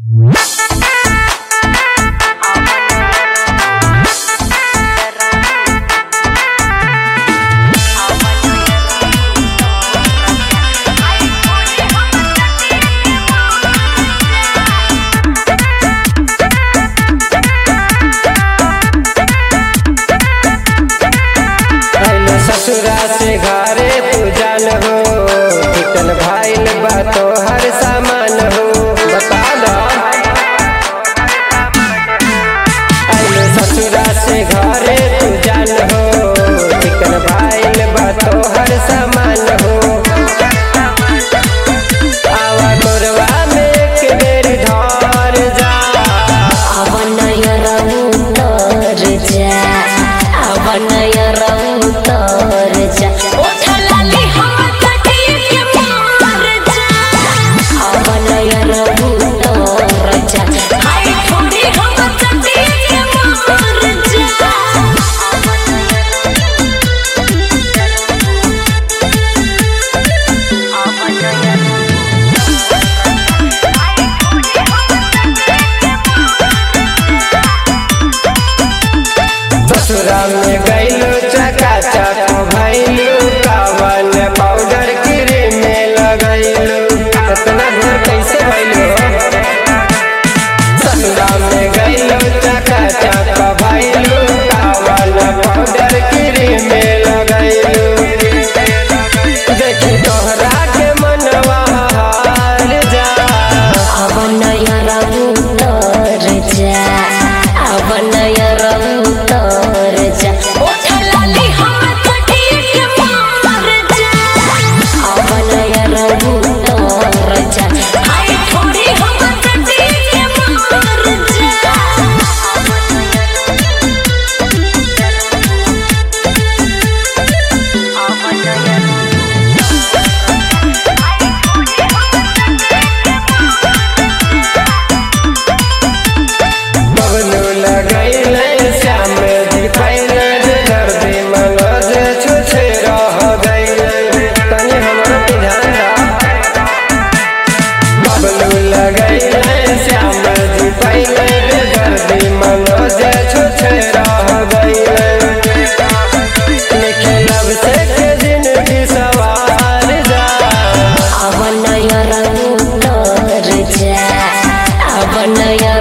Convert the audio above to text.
ससुरा से घरे तू जान हो चिकन भाईल बा तो हर सामान हो बता दो। अरे ससुरा से घरे तू जान हो चिकन भाईल बा तो हर सामान हो। आवा तोरवा में एक बेर धर जा अवनय रउतर जा अवनय रउतर जा उठलाली हम कटी के मार जा अवनय रउतर जा हाय थोड़ी हम कटी के मार जा। ससुरा में गईलू चकाचक भइलू कावन पाउडर क्रीम में लगैलू इतना दूर कैसे भइलू। ससुरा में गईलू चकाचक भइलू कावन पाउडर क्रीम में लगैलू देखी तोहरा के मनवा हार जा अवनय रउतर जा अवनय रउतर जा उठलाली हम कटी के मार जा अवनय रउतर जा हाय थोड़ी हम कटी के मार जा। बबलू लगैले श्याम जी पहले दर्दी मनोज छुछे रह गईले तनी हमरो पे ध्यान दा। बबलू लगैले श्याम जी पहले दर्दी मनोज छुछे रह गईले लिखे लब से के जिंदगी सवार जा अवनय रउतर जा अवनय